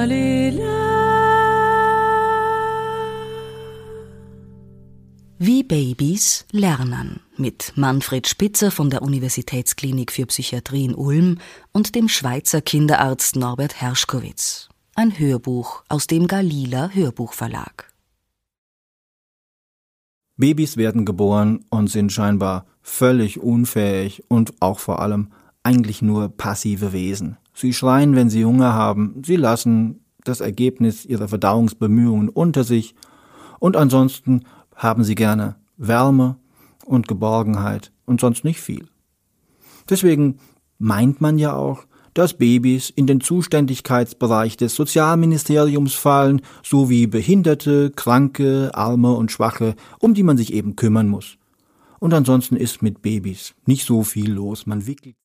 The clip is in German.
Wie Babys lernen mit Manfred Spitzer von der Universitätsklinik für Psychiatrie in Ulm und dem Schweizer Kinderarzt Norbert Herschkowitz. Ein Hörbuch aus dem Galila Hörbuchverlag. Babys werden geboren und sind scheinbar völlig unfähig und auch vor allem eigentlich nur passive Wesen. Sie schreien, wenn sie Hunger haben, sie lassen das Ergebnis ihrer Verdauungsbemühungen unter sich und ansonsten haben sie gerne Wärme und Geborgenheit und sonst nicht viel. Deswegen meint man ja auch, dass Babys in den Zuständigkeitsbereich des Sozialministeriums fallen, sowie Behinderte, Kranke, Arme und Schwache, um die man sich eben kümmern muss. Und ansonsten ist mit Babys nicht so viel los. Man wickelt